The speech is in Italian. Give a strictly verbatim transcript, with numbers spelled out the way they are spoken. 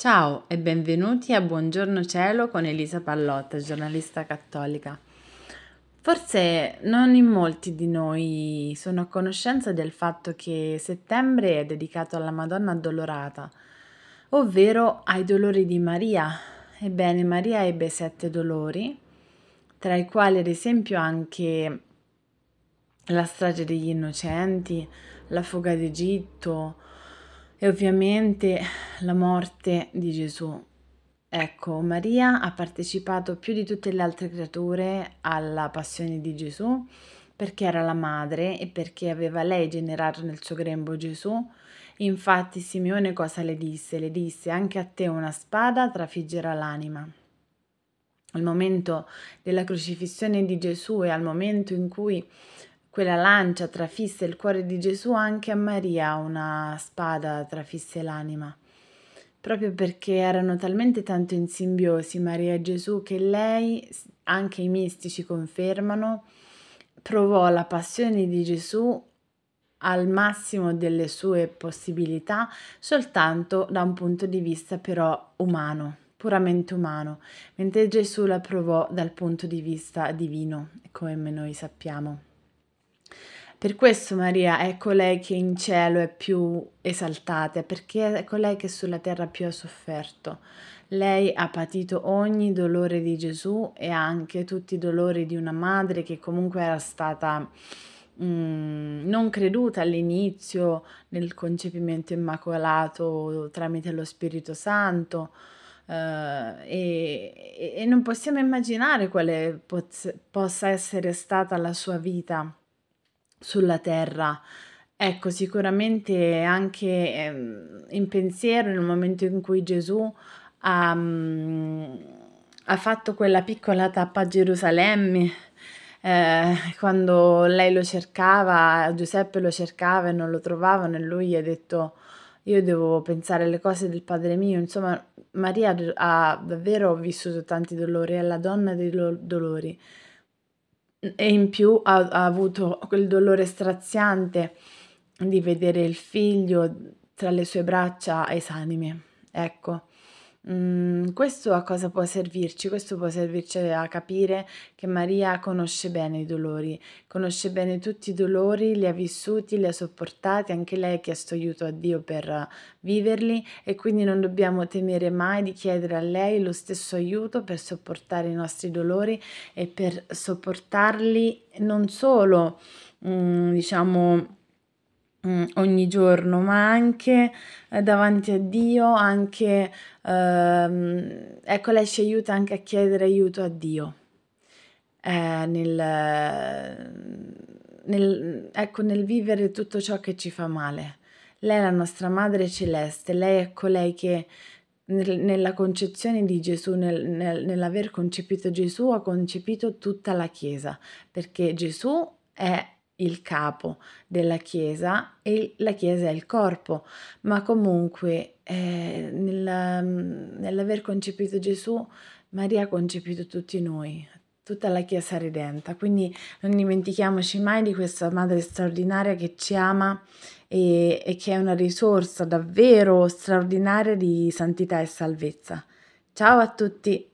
Ciao e benvenuti a Buongiorno Cielo con Elisa Pallotta, giornalista cattolica. Forse non in molti di noi sono a conoscenza del fatto che settembre è dedicato alla Madonna Addolorata, ovvero ai dolori di Maria. Ebbene, Maria ebbe sette dolori, tra i quali ad esempio anche la strage degli innocenti, la fuga d'Egitto e ovviamente la morte di Gesù. Ecco, Maria ha partecipato più di tutte le altre creature alla passione di Gesù perché era la madre e perché aveva lei generato nel suo grembo Gesù. Infatti Simeone cosa le disse? Le disse: anche a te una spada trafiggerà l'anima. Al momento della crocifissione di Gesù e al momento in cui quella lancia trafisse il cuore di Gesù, anche a Maria una spada trafisse l'anima, proprio perché erano talmente tanto in simbiosi Maria e Gesù che lei, anche i mistici confermano, provò la passione di Gesù al massimo delle sue possibilità, soltanto da un punto di vista però umano, puramente umano, mentre Gesù la provò dal punto di vista divino, come noi sappiamo. Per questo Maria è colei che in cielo è più esaltata, perché è colei che sulla terra più ha sofferto. Lei ha patito ogni dolore di Gesù e anche tutti i dolori di una madre che comunque era stata mh, non creduta all'inizio nel concepimento immacolato tramite lo Spirito Santo. Uh, e, e non possiamo immaginare quale poz- possa essere stata la sua vita sulla terra. Ecco, sicuramente anche ehm, in pensiero nel momento in cui Gesù ha, mm, ha fatto quella piccola tappa a Gerusalemme, eh, quando lei lo cercava, Giuseppe lo cercava e non lo trovavano e lui gli ha detto: io devo pensare alle cose del Padre mio. Insomma, Maria ha davvero vissuto tanti dolori, è la donna dei lo- dolori. E in più ha ha avuto quel dolore straziante di vedere il figlio tra le sue braccia esanime. Ecco, mhmm, questo a cosa può servirci? Questo può servirci a capire che Maria conosce bene i dolori, conosce bene tutti i dolori, li ha vissuti, li ha sopportati, anche lei ha chiesto aiuto a Dio per viverli e quindi non dobbiamo temere mai di chiedere a lei lo stesso aiuto per sopportare i nostri dolori e per sopportarli non solo, mhmm, diciamo, mhmm, ogni giorno, ma anche, ehm, davanti a Dio, anche uhm, ecco, lei ci aiuta anche a chiedere aiuto a Dio, ehm, nel nel ecco, nel vivere tutto ciò che ci fa male. Lei è la nostra Madre Celeste, lei è colei che nel nella concezione di Gesù, nel nel nell'aver concepito Gesù, ha concepito tutta la Chiesa, perché Gesù è il capo della Chiesa e la Chiesa è il corpo, ma comunque, ehm, nel mhmm, nell'aver concepito Gesù, Maria ha concepito tutti noi, tutta la Chiesa redenta. Quindi non dimentichiamoci mai di questa Madre straordinaria che ci ama e, e che è una risorsa davvero straordinaria di santità e salvezza. Ciao a tutti!